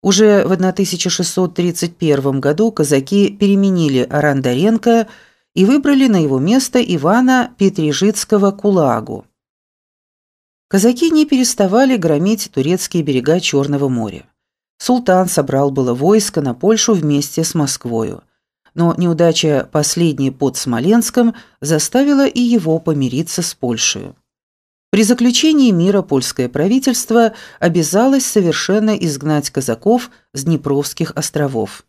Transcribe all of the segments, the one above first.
Уже в 1631 году казаки переменили Арандаренко и выбрали на его место Ивана Петрижицкого-Кулагу. Казаки не переставали громить турецкие берега Черного моря. Султан собрал было войско на Польшу вместе с Москвою, но неудача последней под Смоленском заставила и его помириться с Польшей. При заключении мира польское правительство обязалось совершенно изгнать казаков с Днепровских островов.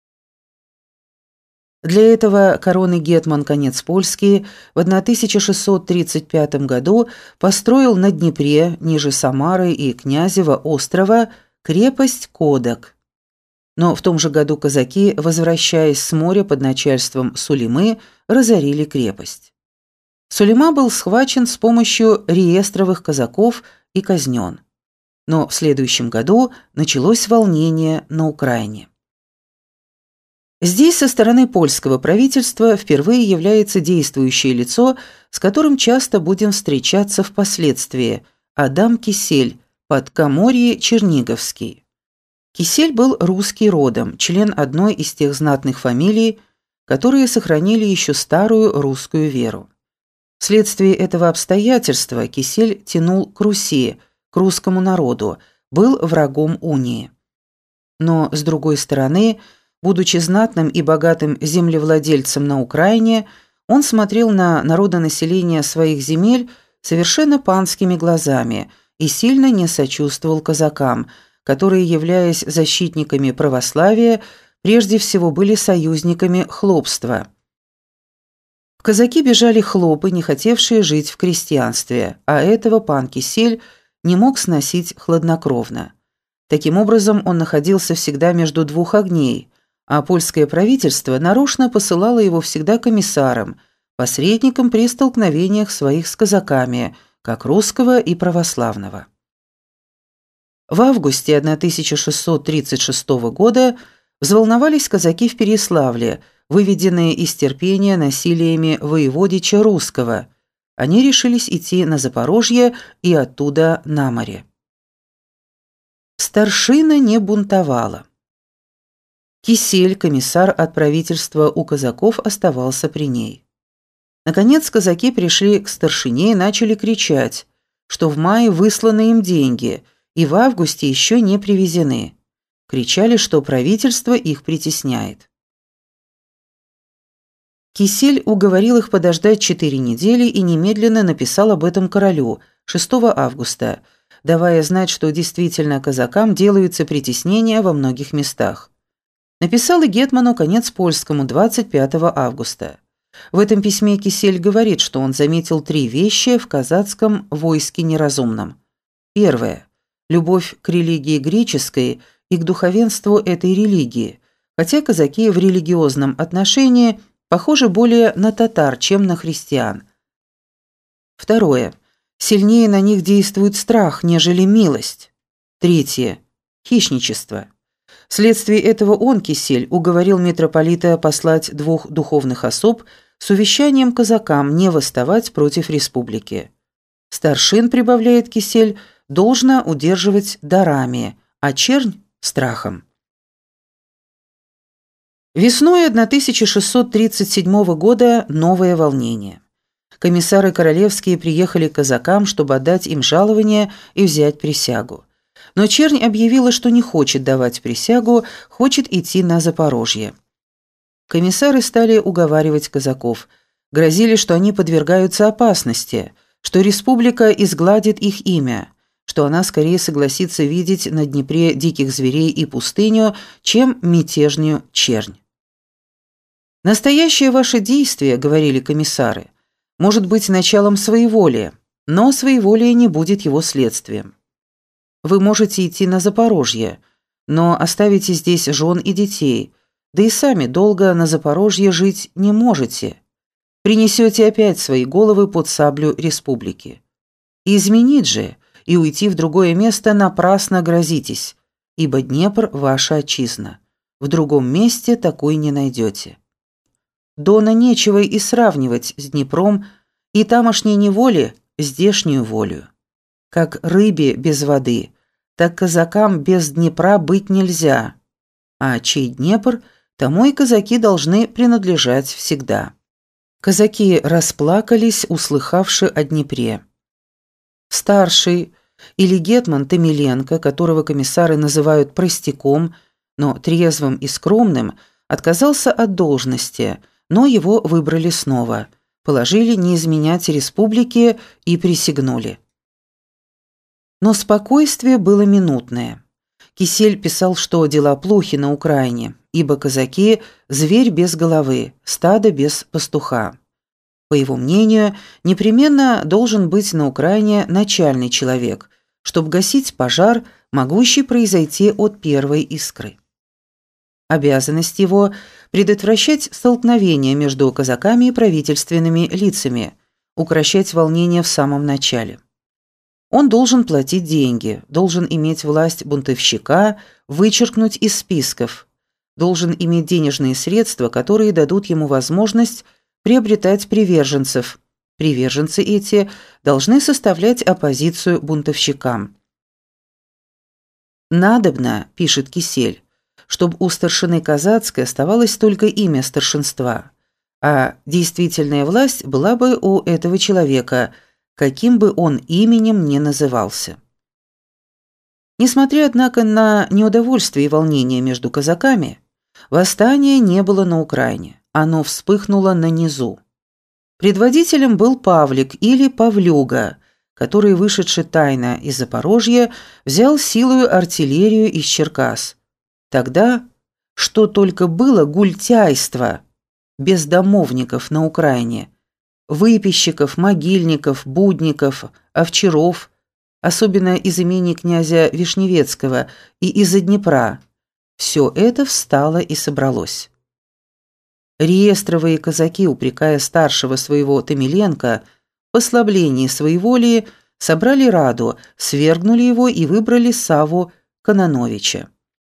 Для этого коронный гетман Конец Польский в 1635 году построил на Днепре, ниже Самары и Князева острова, крепость Кодак. Но в том же году казаки, возвращаясь с моря под начальством Сулеймы, разорили крепость. Сулейма был схвачен с помощью реестровых казаков и казнен. Но в следующем году началось волнение на Украине. Здесь со стороны польского правительства впервые является действующее лицо, с которым часто будем встречаться впоследствии – Адам Кисель, Подкаморье Черниговский. Кисель был русский родом, член одной из тех знатных фамилий, которые сохранили еще старую русскую веру. Вследствие этого обстоятельства Кисель тянул к Руси, к русскому народу, был врагом унии. Но, с другой стороны, будучи знатным и богатым землевладельцем на Украине, он смотрел на народонаселение своих земель совершенно панскими глазами и сильно не сочувствовал казакам, которые, являясь защитниками православия, прежде всего были союзниками хлопства. В казаки бежали хлопы, не хотевшие жить в крестьянстве, а этого пан Кисель не мог сносить хладнокровно. Таким образом, он находился всегда между двух огней, а польское правительство нарочно посылало его всегда комиссаром, посредником при столкновениях своих с казаками, как русского и православного. В августе 1636 года взволновались казаки в Переяславле, выведенные из терпения насилиями воеводича Русского. Они решились идти на Запорожье и оттуда на море. Старшина не бунтовала. Кисель, комиссар от правительства у казаков, оставался при ней. Наконец казаки пришли к старшине и начали кричать, что в мае высланы им деньги и в августе еще не привезены. Кричали, что правительство их притесняет. Кисель уговорил их подождать 4 недели и немедленно написал об этом королю 6 августа, давая знать, что действительно казакам делаются притеснения во многих местах. Написал и гетману Конец Польскому 25 августа. В этом письме Кисель говорит, что он заметил 3 вещи в казацком войске неразумном. Первое – любовь к религии греческой и к духовенству этой религии, хотя казаки в религиозном отношении похожи более на татар, чем на христиан. Второе – сильнее на них действует страх, нежели милость. Третье – хищничество. Вследствие этого он, Кисель, уговорил митрополита послать 2 духовных особ с увещанием казакам не восставать против республики. Старшин, прибавляет Кисель, должно удерживать дарами, а чернь – страхом. Весной 1637 года новое волнение. Комиссары королевские приехали к казакам, чтобы отдать им жалование и взять присягу. Но чернь объявила, что не хочет давать присягу, хочет идти на Запорожье. Комиссары стали уговаривать казаков, грозили, что они подвергаются опасности, что республика изгладит их имя, что она скорее согласится видеть на Днепре диких зверей и пустыню, чем мятежную чернь. «Настоящее ваше действие, — говорили комиссары, — может быть началом своеволия, но своеволие не будет его следствием. Вы можете идти на Запорожье, но оставите здесь жен и детей, да и сами долго на Запорожье жить не можете. Принесете опять свои головы под саблю республики. И изменить же и уйти в другое место напрасно грозитесь, ибо Днепр – ваша отчизна. В другом месте такой не найдете. Дона нечего и сравнивать с Днепром, и тамошней неволи здешнюю волю. Как рыбе без воды, так казакам без Днепра быть нельзя, а чей Днепр, тому и казаки должны принадлежать всегда. Казаки расплакались, услыхавши о Днепре. Старший или гетман Томиленко, которого комиссары называют простяком, но трезвым и скромным, отказался от должности, но его выбрали снова, положили не изменять республике и присягнули. Но спокойствие было минутное. Кисель писал, что дела плохи на Украине, ибо казаки – зверь без головы, стадо без пастуха. По его мнению, непременно должен быть на Украине начальный человек, чтобы гасить пожар, могущий произойти от первой искры. Обязанность его – предотвращать столкновения между казаками и правительственными лицами, укрощать волнения в самом начале. Он должен платить деньги, должен иметь власть бунтовщика, вычеркнуть из списков, должен иметь денежные средства, которые дадут ему возможность приобретать приверженцев. Приверженцы эти должны составлять оппозицию бунтовщикам. «Надобно, — пишет Кисель, — чтобы у старшины казацкой оставалось только имя старшинства, а действительная власть была бы у этого человека, каким бы он именем ни назывался». Несмотря, однако, на неудовольствие и волнение между казаками, восстания не было на Украине, оно вспыхнуло на низу. Предводителем был Павлик или Павлюга, который, вышедший тайно из Запорожья, взял силою артиллерию из Черкас. Тогда, что только было гультяйство, бездомовников на Украине, выписчиков, могильников, будников, овчаров, особенно из имени князя Вишневецкого и из-за Днепра, все это встало и собралось. Реестровые казаки, упрекая старшего своего Томиленко в послаблении своеволии, собрали раду, свергнули его и выбрали Савву Кононовича.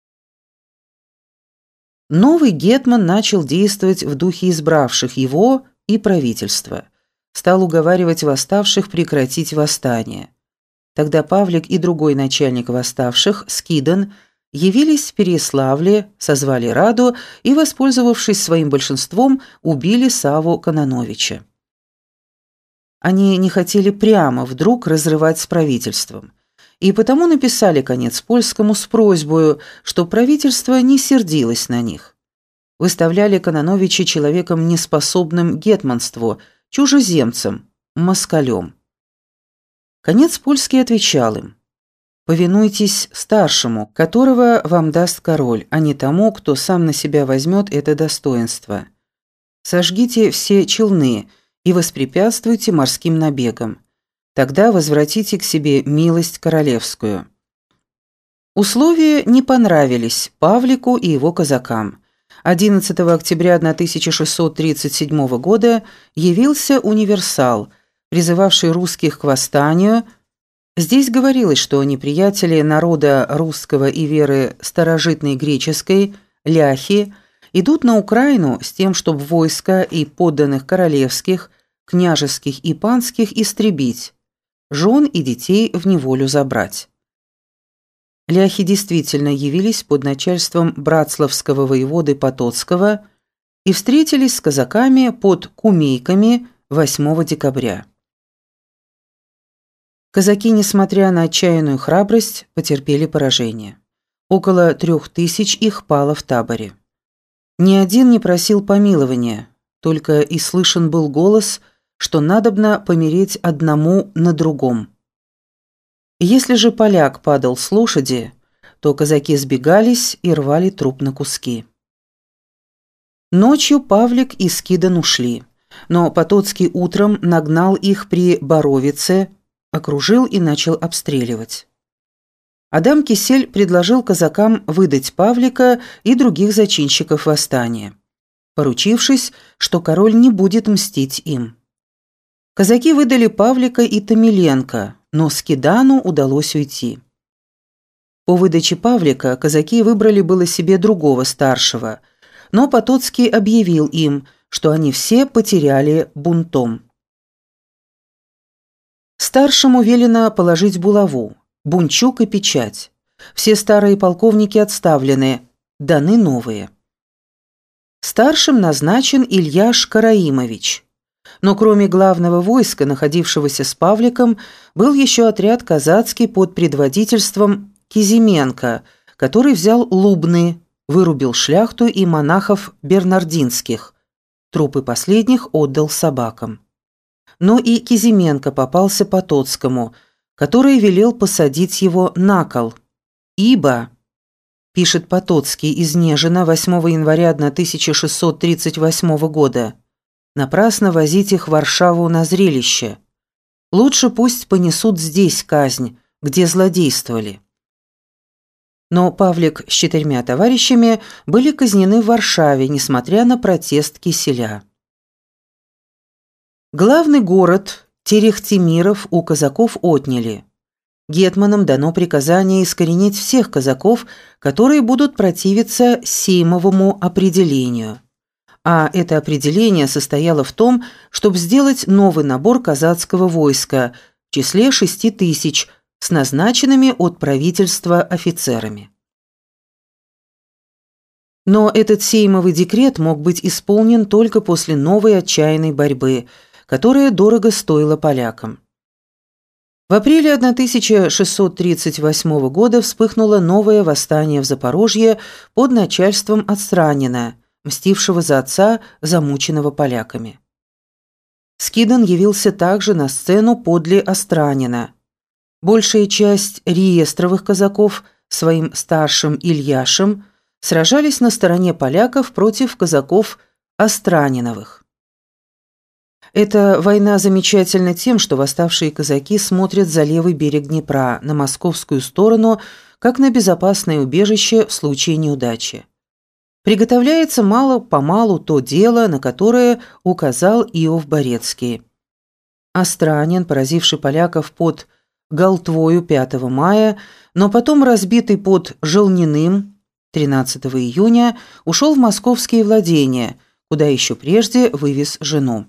Новый гетман начал действовать в духе избравших его и правительства. Стал уговаривать восставших прекратить восстание. Тогда Павлик и другой начальник восставших, Скидан, явились в Переяславле, созвали раду и, воспользовавшись своим большинством, убили Савву Кононовича. Они не хотели прямо вдруг разрывать с правительством, и потому написали конец польскому с просьбой, что правительство не сердилось на них. Выставляли Кононовича человеком неспособным к гетманству, чужеземцем, москалем. Конец польский отвечал им: «Повинуйтесь старшему, которого вам даст король, а не тому, кто сам на себя возьмет это достоинство. Сожгите все челны и воспрепятствуйте морским набегам. Тогда возвратите к себе милость королевскую». Условия не понравились Павлику и его казакам. 11 октября 1637 года явился универсал, призывавший русских к восстанию. Здесь говорилось, что неприятели народа русского и веры старожитной греческой, ляхи, идут на Украину с тем, чтобы войска и подданных королевских, княжеских и панских истребить, жен и детей в неволю забрать. Ляхи действительно явились под начальством братславского воеводы Потоцкого и встретились с казаками под Кумейками 8 декабря. Казаки, несмотря на отчаянную храбрость, потерпели поражение. Около 3000 их пало в таборе. Ни один не просил помилования, только и слышен был голос, что надобно помереть одному на другом. Если же поляк падал с лошади, то казаки сбегались и рвали труп на куски. Ночью Павлик и Скидан ушли, но Потоцкий утром нагнал их при Боровице, окружил и начал обстреливать. Адам Кисель предложил казакам выдать Павлика и других зачинщиков восстания, поручившись, что король не будет мстить им. Казаки выдали Павлика и Томиленко, но Скидану удалось уйти. По выдаче Павлика казаки выбрали было себе другого старшего, но Потоцкий объявил им, что они все потеряли бунтом. Старшему велено положить булаву, бунчук и печать. Все старые полковники отставлены, даны новые. Старшим назначен Ильяш Караимович. Но кроме главного войска, находившегося с Павликом, был еще отряд казацкий под предводительством Кизименко, который взял Лубны, вырубил шляхту и монахов бернардинских. Трупы последних отдал собакам. Но и Кизименко попался Потоцкому, который велел посадить его на кол. «Ибо», – пишет Потоцкий из Нежина 8 января 1638 года, «напрасно возить их в Варшаву на зрелище. Лучше пусть понесут здесь казнь, где злодействовали». Но Павлик с 4 товарищами были казнены в Варшаве, несмотря на протест киселя. Главный город Терехтимиров у казаков отняли. Гетманам дано приказание искоренить всех казаков, которые будут противиться сеймовому определению. А это определение состояло в том, чтобы сделать новый набор казацкого войска в числе 6000 с назначенными от правительства офицерами. Но этот сеймовый декрет мог быть исполнен только после новой отчаянной борьбы, которая дорого стоила полякам. В апреле 1638 года вспыхнуло новое восстание в Запорожье под начальством Отстранина, мстившего за отца, замученного поляками. Скидан явился также на сцену подле Остранина. Большая часть реестровых казаков своим старшим Ильяшем сражались на стороне поляков против казаков Остраниновых. Эта война замечательна тем, что восставшие казаки смотрят за левый берег Днепра, на московскую сторону, как на безопасное убежище в случае неудачи. Приготовляется мало-помалу то дело, на которое указал Иов Борецкий. Остранин, поразивший поляков под Голтвою 5 мая, но потом разбитый под Желниным 13 июня, ушел в московские владения, куда еще прежде вывез жену.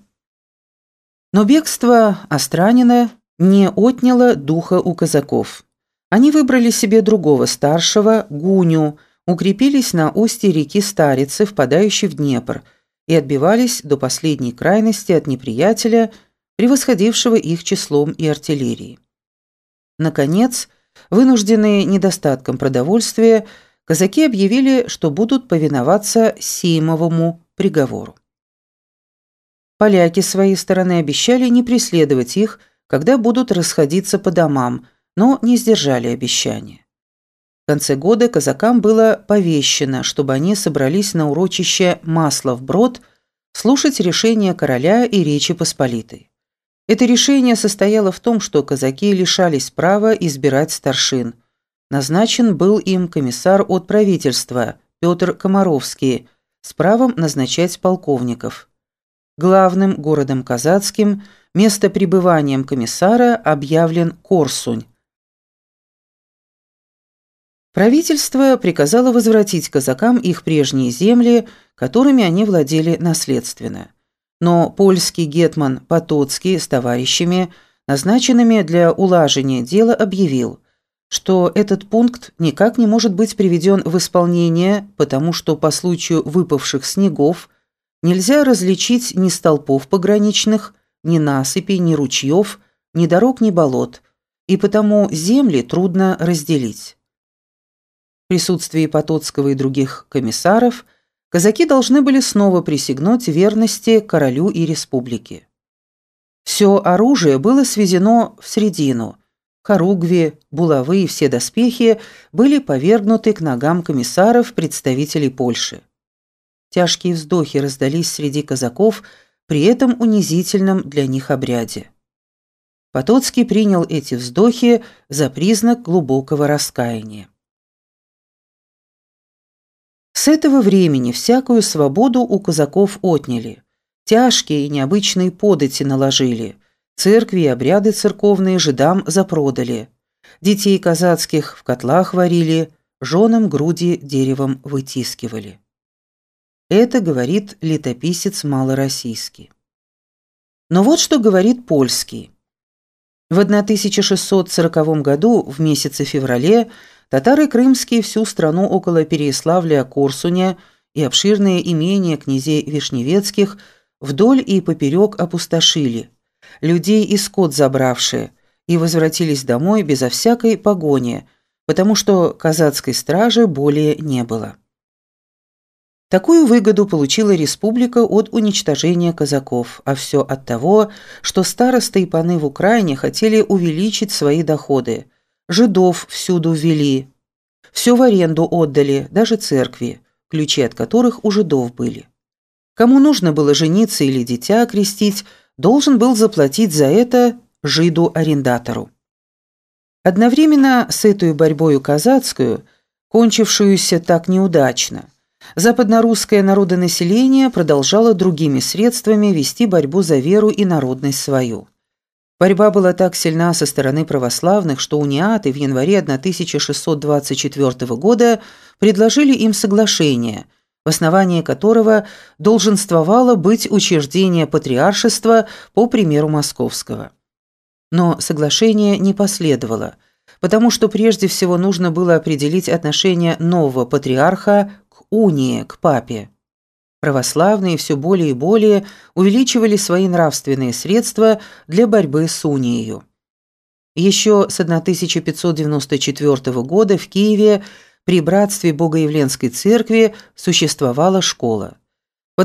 Но бегство Остранина не отняло духа у казаков. Они выбрали себе другого старшего, Гуню, укрепились на устье реки Старицы, впадающей в Днепр, и отбивались до последней крайности от неприятеля, превосходившего их числом и артиллерией. Наконец, вынужденные недостатком продовольствия, казаки объявили, что будут повиноваться сеймовому приговору. Поляки с своей стороны обещали не преследовать их, когда будут расходиться по домам, но не сдержали обещания. В конце года казакам было повещено, чтобы они собрались на урочище Маслов-Брод слушать решение короля и Речи Посполитой. Это решение состояло в том, что казаки лишались права избирать старшин. Назначен был им комиссар от правительства Петр Комаровский с правом назначать полковников. Главным городом казацким, местопребыванием комиссара объявлен Корсунь. Правительство приказало возвратить казакам их прежние земли, которыми они владели наследственно. Но польский гетман Потоцкий с товарищами, назначенными для улажения дела, объявил, что этот пункт никак не может быть приведен в исполнение, потому что по случаю выпавших снегов нельзя различить ни столпов пограничных, ни насыпей, ни ручьев, ни дорог, ни болот, и потому земли трудно разделить. В присутствии Потоцкого и других комиссаров казаки должны были снова присягнуть верности королю и республике. Все оружие было свезено в средину. Хоругви, булавы и все доспехи были повергнуты к ногам комиссаров, представителей Польши. Тяжкие вздохи раздались среди казаков при этом унизительном для них обряде. Потоцкий принял эти вздохи за признак глубокого раскаяния. С этого времени всякую свободу у казаков отняли, тяжкие и необычные подати наложили, церкви и обряды церковные жидам запродали, детей казацких в котлах варили, женам груди деревом вытискивали. Это говорит летописец малороссийский. Но вот что говорит польский. В 1640 году, в месяце феврале, Татары крымские всю страну около Переяславля-Корсуня и обширные имения князей Вишневецких вдоль и поперек опустошили, людей и скот забравшие, и возвратились домой безо всякой погони, потому что казацкой стражи более не было. Такую выгоду получила республика от уничтожения казаков, а все от того, что старосты и паны в Украине хотели увеличить свои доходы. Жидов всюду ввели, все в аренду отдали, даже церкви, ключи от которых у жидов были. Кому нужно было жениться или дитя окрестить, должен был заплатить за это жиду-арендатору. Одновременно с этой борьбою казацкую, кончившуюся так неудачно, западнорусское народонаселение продолжало другими средствами вести борьбу за веру и народность свою. Борьба была так сильна со стороны православных, что униаты в январе 1624 года предложили им соглашение, в основании которого долженствовало быть учреждение патриаршества по примеру московского. Но соглашение не последовало, потому что прежде всего нужно было определить отношение нового патриарха к унии, к папе. Православные все более и более увеличивали свои нравственные средства для борьбы с унией. Еще с 1594 года в Киеве при братстве Богоявленской церкви существовала школа. В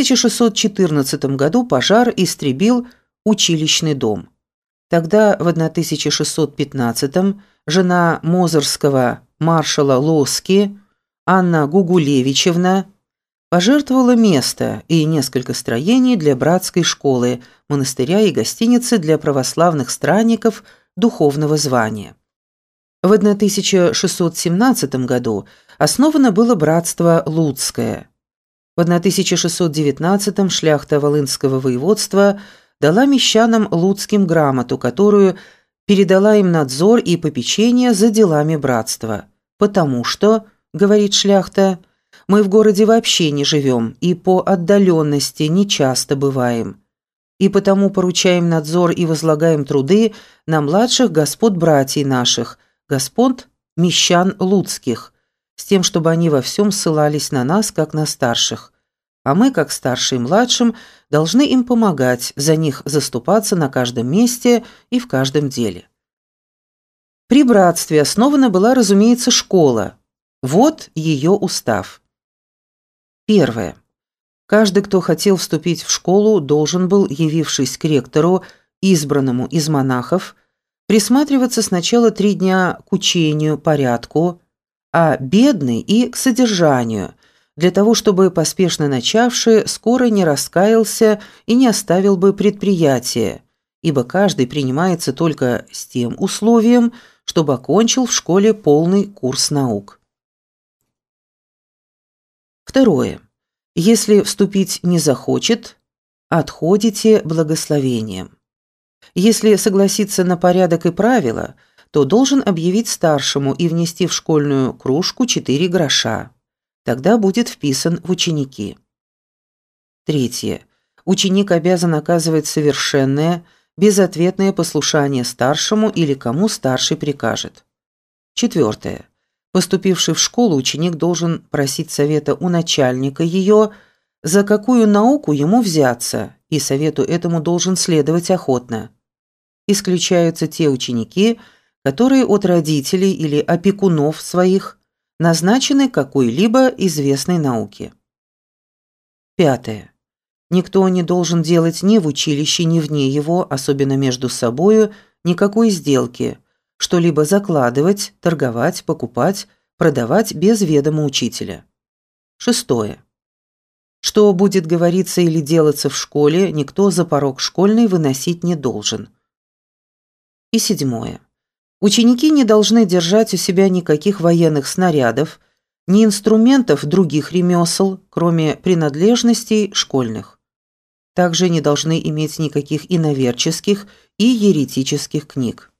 1614 году пожар истребил училищный дом. Тогда, в 1615-м, жена мозырского маршала Лоски, Анна Гугулевичевна, пожертвовала место и несколько строений для братской школы, монастыря и гостиницы для православных странников духовного звания. В 1617 году основано было братство Луцкое. В 1619 шляхта Волынского воеводства дала мещанам луцким грамоту, которую передала им надзор и попечение за делами братства, потому что, говорит шляхта, мы в городе вообще не живем и по отдаленности не часто бываем, и потому поручаем надзор и возлагаем труды на младших господ братьей наших, господ мещан луцких, с тем, чтобы они во всем ссылались на нас, как на старших, а мы, как старшие младшим, должны им помогать, за них заступаться на каждом месте и в каждом деле. При братстве основана была, разумеется, школа. Вот ее устав. Первое. Каждый, кто хотел вступить в школу, должен был, явившись к ректору, избранному из монахов, присматриваться сначала 3 дня к учению, порядку, а бедный и к содержанию, для того, чтобы поспешно начавший скоро не раскаялся и не оставил бы предприятие, ибо каждый принимается только с тем условием, чтобы окончил в школе полный курс наук. Второе. Если вступить не захочет, отходите благословением. Если согласиться на порядок и правила, то должен объявить старшему и внести в школьную кружку 4 гроша. Тогда будет вписан в ученики. Третье. Ученик обязан оказывать совершенное, безответное послушание старшему или кому старший прикажет. Четвертое. Поступивший в школу, ученик должен просить совета у начальника ее, за какую науку ему взяться, и совету этому должен следовать охотно. Исключаются те ученики, которые от родителей или опекунов своих назначены какой-либо известной науке. Пятое. Никто не должен делать ни в училище, ни вне его, особенно между собою, никакой сделки, что-либо закладывать, торговать, покупать, продавать без ведома учителя. Шестое. Что будет говориться или делаться в школе, никто за порог школьный выносить не должен. И седьмое. Ученики не должны держать у себя никаких военных снарядов, ни инструментов других ремесел, кроме принадлежностей школьных. Также не должны иметь никаких иноверческих и еретических книг.